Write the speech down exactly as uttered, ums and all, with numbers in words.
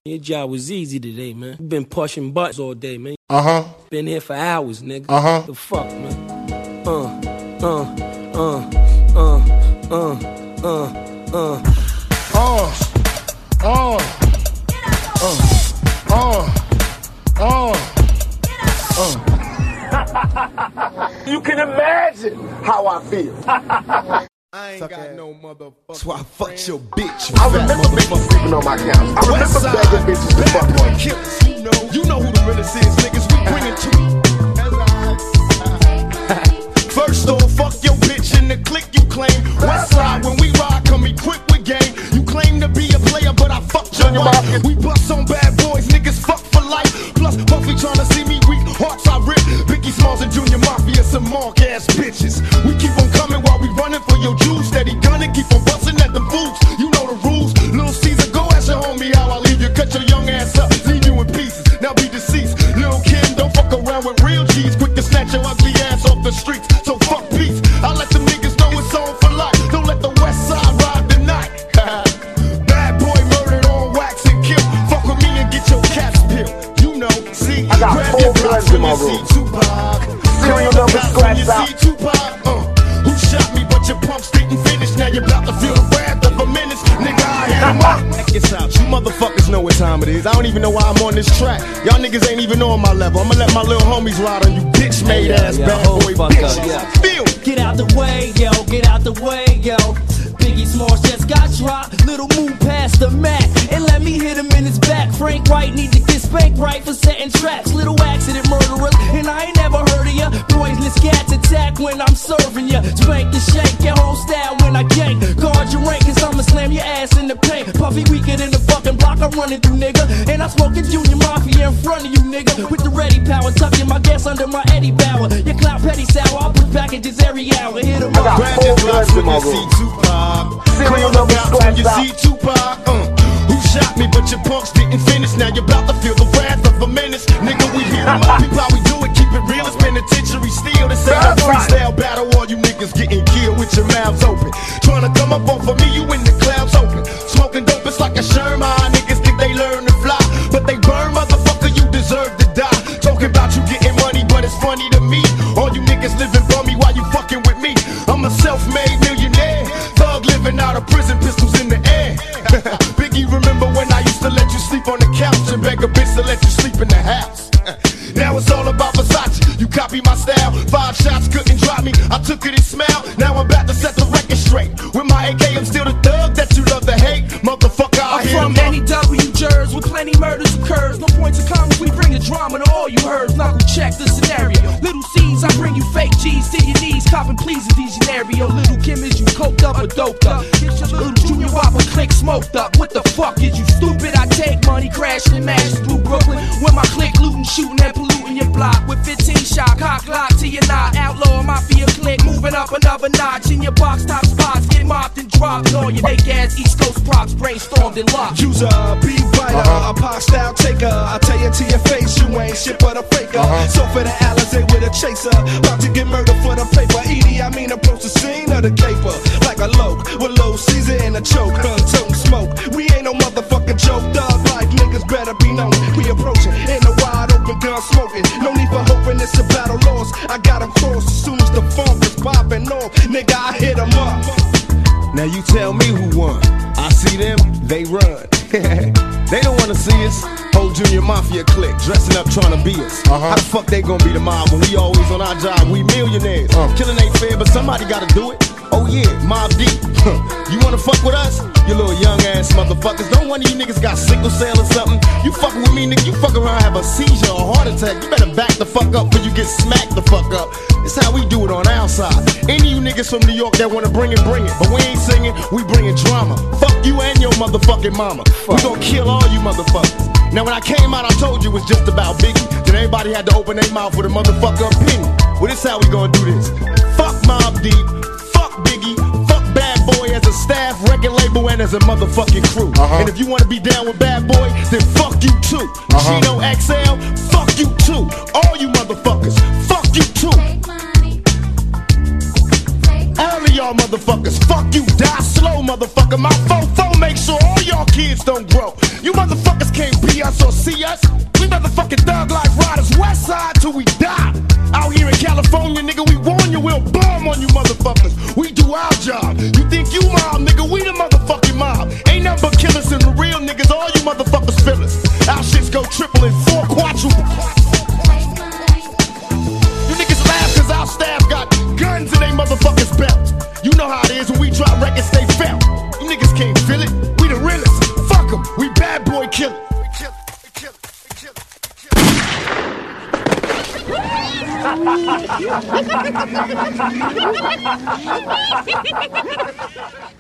Your job was easy today, man. You been pushing buttons all day, man. Uh-huh. Been here for hours, nigga. Uh-huh. The fuck, man. Uh, uh, uh, uh, uh, uh, uh. Uh, uh, uh, uh, uh, uh. You can imagine how I feel. I ain't Suck got ass. no motherfucker. So I fucked your bitch. I remember bitches sleeping on my couch. I remember begging bitches to fuck Bad boy me. killers, you know. You know who the realest is, niggas. We bring it to you. First off, fuck your bitch in the clique you claim. Westside, when we ride, come equipped with game. You claim to be a player, but I fucked your wife. We bust on bad boys, niggas fuck for life. Plus, Puffy tryna see me weak, hearts I rip. Biggie Smalls and Junior Mafia, some mark ass bitches. We keep on coming while we running for your juice. Steady gunning, keep on busting at the fools. You know the rules. Lil Caesar, go ask your homie how I leave you. Cut your young ass up, leave you in pieces. Now be deceased. Lil Kim, don't fuck around with real G's. Quick to snatch your ugly ass off the streets. So fuck peace. I let the niggas know it's on for life. Don't let the West Side ride the night. Bad boy murdered on wax and kill. Fuck with me and get your caps peeled. You know, see, I got grab four your guns blocks in my when you room. see Tupac. Serial Grab number your blocks when scratched you out. see Tupac. Uh, who shot me, but your pumps didn't finish. Now you're about to feel the wrath of a menace. Nigga, I hit him up. Check this out. You motherfuckers know what time it is. I don't even know why I'm on this track. Y'all niggas ain't even on my level. I'ma let my little homies ride on you bitch made ass yeah, bad hold boy fuck bitches. up, yeah. Feel. Get out the way, yo, get out the way, yo. Biggie Smalls just got dropped. Little move past the Mac and let me hit him in his back. Frank White need to get spanked right for setting traps. Little accident murderers, and I ain't never heard of ya. Poisonous cats attack when I'm serving ya. Spank and shake your whole style when I gank. Guard your rank, cause I'ma slam your ass in the paint. Puffy weaker than the fucking block I'm running through, nigga. And I smoking Junior Mafia in front of you, nigga. With the ready power, tucking my gas under my Eddie Bauer. Your clout petty sour, I'll put packages every hour. Hit 'em I got up. Grab your four blocks guns in when my you see room. Tupac. Serial Call number them out when you scratched see Tupac. Uh, who shot me, but your punks didn't finish. Now you're about to feel the wrath of a menace. Nigga, we hit 'em up. People, how we do it, keep it real. It's penitentiary steel. This ain't a That's right. freestyle battle. All you niggas getting killed with your mouths open. Trying to come up off of me, you in the clouds open. Smoking dope, it's like a Sherman. Niggas think they learn to fly, but they burn, motherfucker. You deserve to die. Talking about you getting money, but it's funny to me. All you niggas living bummy while you fucking with me. I'm a self-made millionaire, thug living out of prison, pistols in the air. Biggie, remember when I used to let you sleep on the couch and beg a bitch to let you sleep in the house? Now it's all about Versace. You copy my style. Five shots couldn't drop me. I took it and smiled. Now I'm about to set the record straight. With my A K, I'm still the thug that you love to hate. Motherfucker, I I'm hit from 'em up. N E W Jersey, where plenty murders occurs. No points of comments, we bring the drama to all you heard. Knuckle check the scenario. Little C's, I bring you fake G's to your knees. Copping please in these scenario. Little Kim, is you coked up or doped up? Little Junior Whopper click smoked up. What the fuck is you stupid? I take money, crashing and mashes through Brooklyn. With my click looting, shooting and polluting your block. With fifteen shot, cock lock to your knot. Outlaw mafia click, moving up another notch. In your box top spots, get mopped and dropped. All your fake ass East Coast props, brainstormed and locked. User, be writer, uh-huh. a pop style taker. I tell you to your face, you ain't shit but a faker. Uh-huh. So for the Alizé with a chaser, about to get murdered for the paper. Edie, I mean approach the scene of the caper like a loke with low Caesar in a choke. Huh, toting smoke. We ain't no motherfucking joke. Thug like niggas better be known. We approaching in a wide open gun smoking. No need for hoping it's a battle lost. I got 'em crossed as soon as the funk is popping off. Nigga, I hit 'em up. Now you tell me who won. I see them, they run. They don't wanna see us. Whole Junior Mafia clique, dressing up trying to be us. Uh-huh. How the fuck they gonna be the mob when we always on our job? We millionaires. Uh. Killing ain't fair, but somebody gotta do it. Oh yeah, Mob Deep. You wanna fuck with us? You little young ass motherfuckers. Don't one of you niggas got sickle cell or something? You fucking with me, nigga, you fuck around, have a seizure or a heart attack. You better back the fuck up before you get smacked the fuck up. It's how we do it on our side. Any of you niggas from New York that wanna bring it, bring it. But we ain't singing, we bringing drama. Fuck you and your motherfucking mama. We gon' kill all you motherfuckers. Now when I came out, I told you it was just about Biggie. Then everybody had to open their mouth with a motherfucker opinion. Well, this how we gonna do this. Fuck Mobb Deep, fuck Biggie, fuck Bad Boy as a staff, record label, and as a motherfucking crew. Uh-huh. And if you wanna be down with Bad Boy, then fuck you too. Uh-huh. Chino X L, fuck you too. All you motherfuckers, fuck you too. All of y'all motherfuckers, fuck you, die slow, motherfucker. My fofo make sure all y'all kids don't grow. You motherfuckers can't slide till we die. Out here in California, nigga, we warn you, we'll bomb on you motherfuckers. We do our job. You think you mob, nigga, we the motherfucking mob. Ain't nothing but killers and the real niggas, all you motherfuckers feelers. Our shits go triple and four quadruple. You niggas laugh cause our staff got guns in they motherfuckers' belt. You know how it is when we drop records, they felt. You niggas can't feel it, we the realest. Fuck em, we bad boy killers. Ha ha ha ha ha!